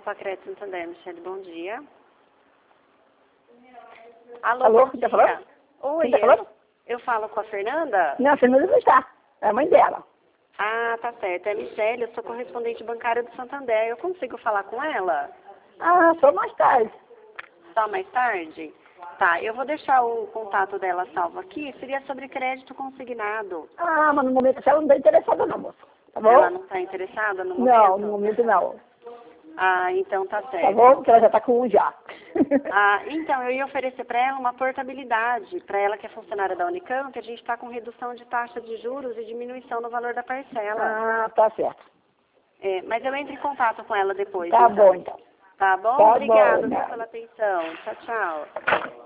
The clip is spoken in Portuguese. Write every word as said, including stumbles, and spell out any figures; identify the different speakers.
Speaker 1: Pacreto Santander, Michele, bom dia. Alô,
Speaker 2: Alô,
Speaker 1: bom
Speaker 2: quem tá
Speaker 1: dia.
Speaker 2: falando?
Speaker 1: Oi,
Speaker 2: Quem tá
Speaker 1: eu,
Speaker 2: falando?
Speaker 1: eu falo com a Fernanda?
Speaker 2: Não, a Fernanda não está. É a mãe dela.
Speaker 1: Ah, tá certo. É Michele, eu sou correspondente bancária do Santander. Eu consigo falar com ela?
Speaker 2: Ah, só mais tarde.
Speaker 1: Só mais tarde? Tá, eu vou deixar o contato dela salvo aqui. Seria sobre crédito consignado.
Speaker 2: Ah, mas no momento ela não está interessada não, moça. Tá bom?
Speaker 1: Ela não está interessada no momento?
Speaker 2: Não, no momento não.
Speaker 1: Ah, então tá certo.
Speaker 2: Tá bom? Porque ela já está com um já.
Speaker 1: Ah, então, eu ia oferecer para ela uma portabilidade, para ela que é funcionária da Unicamp, a gente está com redução de taxa de juros e diminuição no valor da parcela.
Speaker 2: Ah, tá certo.
Speaker 1: É, mas eu entro em contato com ela depois.
Speaker 2: Tá
Speaker 1: então.
Speaker 2: bom, então.
Speaker 1: Tá bom?
Speaker 2: Tá
Speaker 1: Obrigada
Speaker 2: bom,
Speaker 1: viu,
Speaker 2: né?
Speaker 1: pela atenção. Tchau, tchau.